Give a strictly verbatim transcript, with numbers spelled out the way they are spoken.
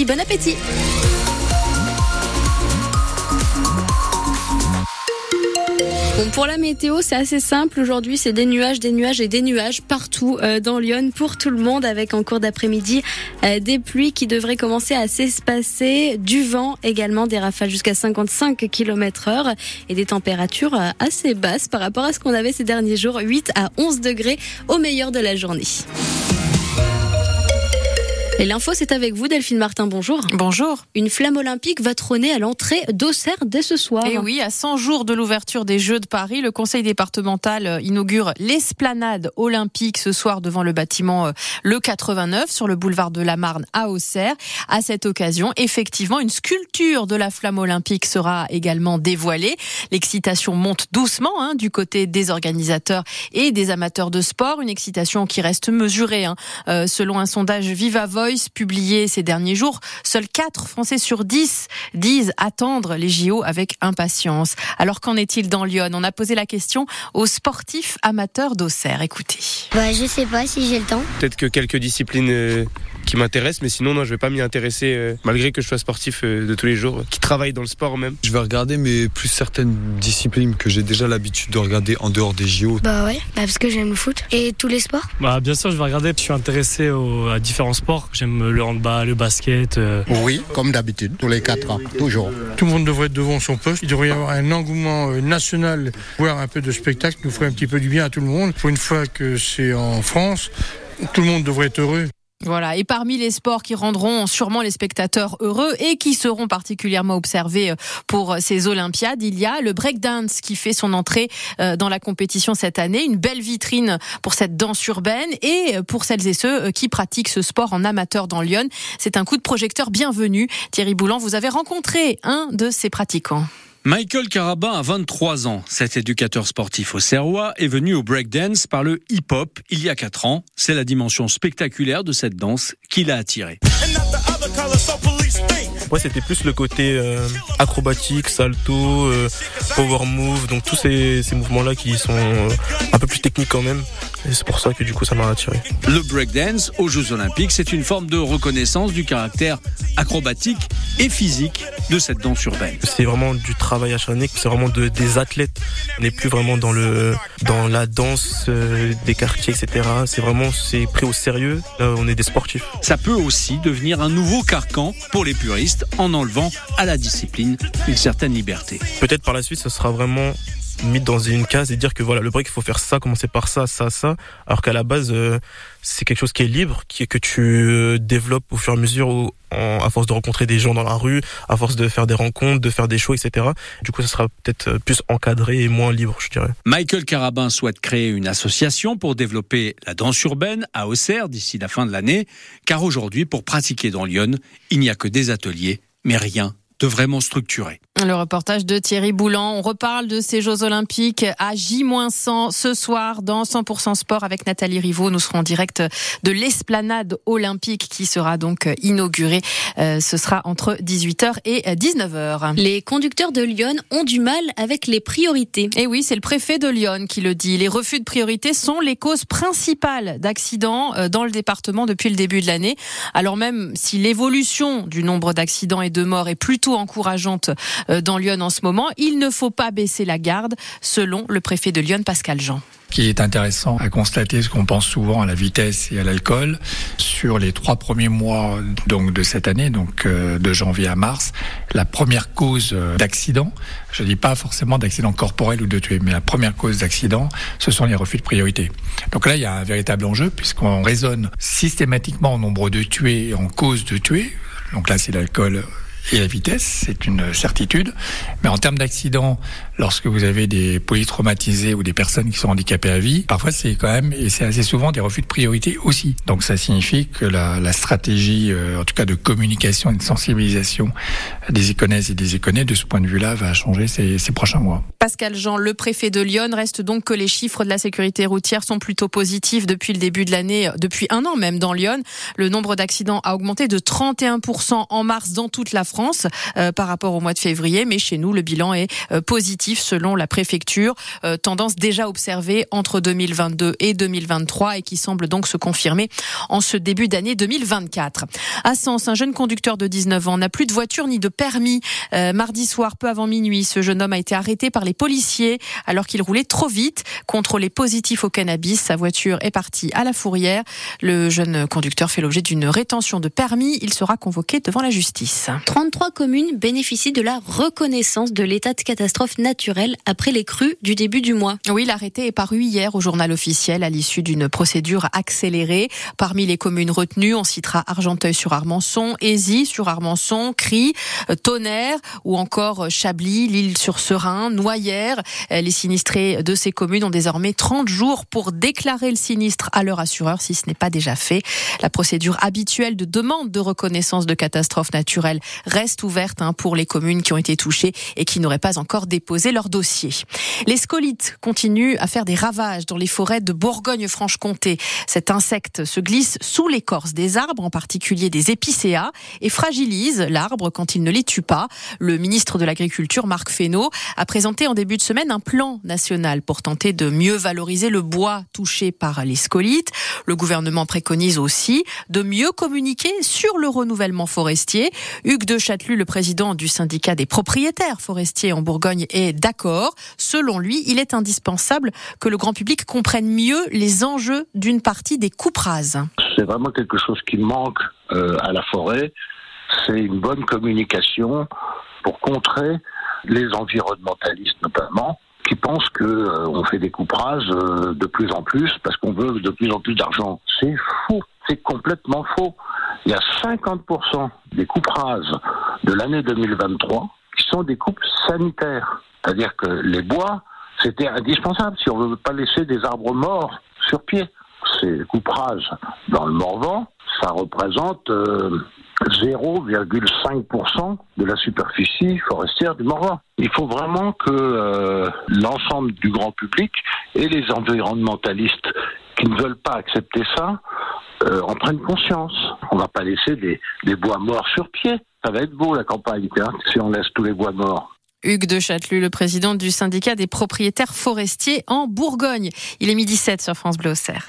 après-midi. Bon appétit. Bon, pour la météo, c'est assez simple. Aujourd'hui, c'est des nuages, des nuages et des nuages partout euh, dans Lyon pour tout le monde, avec en cours d'après-midi euh, des pluies qui devraient commencer à s'espacer, du vent également, des rafales jusqu'à cinquante-cinq kilomètres heure et des températures euh, assez basses par rapport à ce qu'on avait ces derniers jours, huit à onze degrés au meilleur de la journée. Et l'info, c'est avec vous, Delphine Martin, bonjour. Bonjour. Une flamme olympique va trôner à l'entrée d'Auxerre dès ce soir. Et oui, à cent jours de l'ouverture des Jeux de Paris, le conseil départemental inaugure l'esplanade olympique ce soir devant le bâtiment Le quatre-vingt-neuf sur le boulevard de la Marne à Auxerre. À cette occasion, effectivement, une sculpture de la flamme olympique sera également dévoilée. L'excitation monte doucement hein, du côté des organisateurs et des amateurs de sport. Une excitation qui reste mesurée. Hein. Euh, selon un sondage Viva Voice publié ces derniers jours, seuls quatre Français sur dix disent attendre les J O avec impatience. Alors qu'en est-il dans Lyon ? On a posé la question aux sportifs amateurs d'Auxerre. Écoutez. Bah, je sais pas si j'ai le temps. Peut-être que quelques disciplines euh, qui m'intéressent, mais sinon non, je vais pas m'y intéresser euh, malgré que je sois sportif euh, de tous les jours, qui travaille dans le sport même. Je vais regarder, mais plus certaines disciplines que j'ai déjà l'habitude de regarder en dehors des J O. Bah ouais, bah parce que j'aime le foot et tous les sports. Bah bien sûr, je vais regarder. Je suis intéressé aux, à différents sports. J'aime le handball, le basket. Euh... Oui, comme d'habitude, tous les quatre ans, toujours. Tout le monde devrait être devant son poste. Il devrait y avoir un engouement national, voir un peu de spectacle, nous ferait un petit peu du bien à tout le monde. Pour une fois que c'est en France, tout le monde devrait être heureux. Voilà, et parmi les sports qui rendront sûrement les spectateurs heureux et qui seront particulièrement observés pour ces Olympiades, il y a le breakdance qui fait son entrée dans la compétition cette année. Une belle vitrine pour cette danse urbaine et pour celles et ceux qui pratiquent ce sport en amateur dans Lyon. C'est un coup de projecteur bienvenu. Thierry Boulan, vous avez rencontré un de ces pratiquants. Michael Carabin a vingt-trois ans. Cet éducateur sportif auxerrois est venu au breakdance par le hip-hop il y a quatre ans. C'est la dimension spectaculaire de cette danse qui l'a attiré. Moi, c'était plus le côté euh, acrobatique, salto, euh, power move, donc tous ces, ces mouvements-là qui sont euh, un peu plus techniques quand même. Et c'est pour ça que du coup, ça m'a attiré. Le breakdance aux Jeux Olympiques, c'est une forme de reconnaissance du caractère acrobatique et physique de cette danse urbaine. C'est vraiment du travail acharné, c'est vraiment de, des athlètes. On n'est plus vraiment dans le dans la danse euh, des quartiers, et cetera. C'est vraiment c'est pris au sérieux. Là, on est des sportifs. Ça peut aussi devenir un nouveau carcan pour les puristes en enlevant à la discipline une certaine liberté. Peut-être par la suite, ça sera vraiment mis dans une case et dire que voilà, le break, il faut faire ça, commencer par ça, ça, ça, alors qu'à la base, euh, c'est quelque chose qui est libre, qui est que tu euh, développes au fur et à mesure, où, en, à force de rencontrer des gens dans la rue, à force de faire des rencontres, de faire des shows, et cetera. Du coup, ça sera peut-être plus encadré et moins libre, je dirais. Michael Carabin souhaite créer une association pour développer la danse urbaine à Auxerre d'ici la fin de l'année, car aujourd'hui, pour pratiquer dans Lyon, il n'y a que des ateliers, mais rien de vraiment structuré. Le reportage de Thierry Boulan. On reparle de ces Jeux Olympiques à J cent ce soir dans cent pour cent Sport avec Nathalie Rivaud. Nous serons en direct de l'esplanade olympique qui sera donc inaugurée. Euh, ce sera entre dix-huit heures et dix-neuf heures. Les conducteurs de Lyon ont du mal avec les priorités. Et oui, c'est le préfet de Lyon qui le dit. Les refus de priorité sont les causes principales d'accidents dans le département depuis le début de l'année. Alors même si l'évolution du nombre d'accidents et de morts est plutôt encourageante dans Lyon en ce moment, il ne faut pas baisser la garde, selon le préfet de Lyon, Pascal Jean. Ce qui est intéressant à constater, ce qu'on pense souvent à la vitesse et à l'alcool, sur les trois premiers mois donc de cette année, donc euh, de janvier à mars, la première cause d'accident, je ne dis pas forcément d'accident corporel ou de tuer, mais la première cause d'accident, ce sont les refus de priorité. Donc là, il y a un véritable enjeu, puisqu'on raisonne systématiquement au nombre de tués et en cause de tués. Donc là, c'est l'alcool et la vitesse, c'est une certitude. Mais en termes d'accidents, lorsque vous avez des polytraumatisés ou des personnes qui sont handicapées à vie, parfois c'est quand même, et c'est assez souvent, des refus de priorité aussi. Donc ça signifie que la, la stratégie, euh, en tout cas de communication et de sensibilisation des Iconaises et des Iconais, de ce point de vue-là, va changer ces, ces prochains mois. Pascal Jean, le préfet de Lyon, reste donc que les chiffres de la sécurité routière sont plutôt positifs depuis le début de l'année, depuis un an même dans Lyon. Le nombre d'accidents a augmenté de trente et un pour cent en mars dans toute la France euh, par rapport au mois de février, mais chez nous, le bilan est euh, positif. positif selon la préfecture, euh, tendance déjà observée entre deux mille vingt-deux et deux mille vingt-trois et qui semble donc se confirmer en ce début d'année deux mille vingt-quatre. À Sens, un jeune conducteur de dix-neuf ans n'a plus de voiture ni de permis. Euh, mardi soir, peu avant minuit, ce jeune homme a été arrêté par les policiers alors qu'il roulait trop vite. Contrôlé positif au cannabis, sa voiture est partie à la fourrière. Le jeune conducteur fait l'objet d'une rétention de permis. Il sera convoqué devant la justice. trente-trois communes bénéficient de la reconnaissance de l'état de catastrophe naturelle après les crues du début du mois. Oui, l'arrêté est paru hier au journal officiel à l'issue d'une procédure accélérée. Parmi les communes retenues, on citera Argenteuil-sur-Armançon, Ézy-sur-Armançon, Cry, Tonnerre ou encore Chablis, l'Île-sur-Serein, Noyères. Les sinistrés de ces communes ont désormais trente jours pour déclarer le sinistre à leur assureur si ce n'est pas déjà fait. La procédure habituelle de demande de reconnaissance de catastrophe naturelle reste ouverte hein, pour les communes qui ont été touchées et qui n'auraient pas encore déposé leur dossier. Les scolites continuent à faire des ravages dans les forêts de Bourgogne-Franche-Comté. Cet insecte se glisse sous l'écorce des arbres, en particulier des épicéas, et fragilise l'arbre quand il ne les tue pas. Le ministre de l'Agriculture, Marc Fesneau, a présenté en début de semaine un plan national pour tenter de mieux valoriser le bois touché par les scolites. Le gouvernement préconise aussi de mieux communiquer sur le renouvellement forestier. Hugues de Châtelus, le président du syndicat des propriétaires forestiers en Bourgogne, est d'accord. Selon lui, il est indispensable que le grand public comprenne mieux les enjeux d'une partie des coupes rases. C'est vraiment quelque chose qui manque euh, à la forêt. C'est une bonne communication pour contrer les environnementalistes notamment, qui pensent que euh, on fait des coupes rases euh, de plus en plus parce qu'on veut de plus en plus d'argent. C'est faux, c'est complètement faux. Il y a cinquante pour cent des coupes rases de l'année deux mille vingt-trois qui sont des coupes sanitaires. C'est-à-dire que les bois, c'était indispensable si on ne veut pas laisser des arbres morts sur pied. Ces coupes rases dans le Morvan, ça représente euh, zéro virgule cinq pour cent de la superficie forestière du Morvan. Il faut vraiment que euh, l'ensemble du grand public et les environnementalistes qui ne veulent pas accepter ça euh, en prennent conscience. On ne va pas laisser des, des bois morts sur pied. Ça va être beau la campagne, hein, si on laisse tous les bois morts. Hugues de Châtelus, le président du syndicat des propriétaires forestiers en Bourgogne. Il est midi sept sur France Bleu Auxerre.